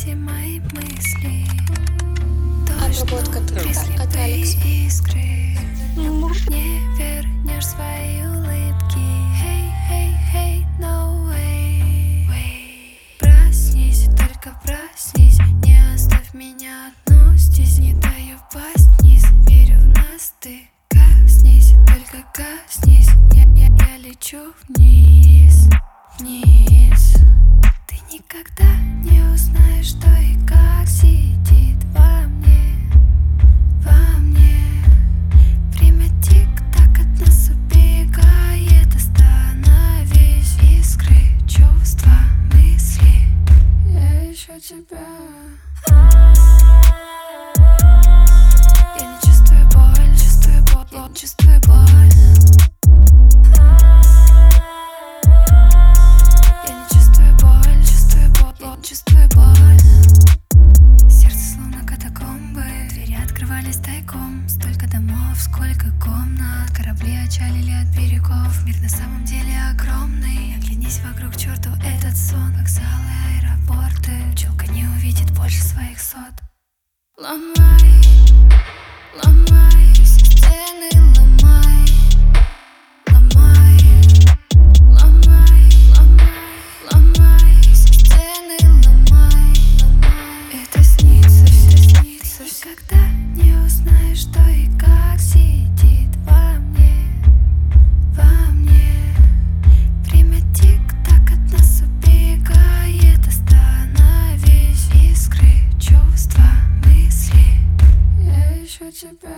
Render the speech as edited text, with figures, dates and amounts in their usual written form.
все мои мысли. Обработка от Алекса. Искры. Не вернешь свои улыбки. Hey, hey, hey, no way. Проснись, только проснись. Не оставь меня одну здесь. Не дай упасть вниз. Верю в нас, ты коснись, только коснись. Я лечу вниз, вниз. Ты никогда не узнаешь, что и как сидит во мне, во мне. Время тик-так от нас убегает. Остановись, искры, чувства, мысли. Я ищу тебя. Я не чувствую боль, чувствую боль, я не чувствую боль. Я не чувствую боль, чувствую боль, я не чувствую боль. Сердце словно катакомбы, двери открывались тайком. Столько домов, сколько комнат, корабли отчалили от берегов. Мир на самом деле огромный. Оглянись вокруг, черту этот сон. Вокзалы, аэропорты, пчелка не увидит больше своих сот. Ломай, ломай, все стены ломай, ломай, ломай, ломай, ломай, все стены ломай, ломай. Это снится, все снится. Никогда не узнаешь, что и как сидит во мне, во мне. Время тик-так от нас убегает. Остановись, искры, чувства, мысли. Я ищу тебя.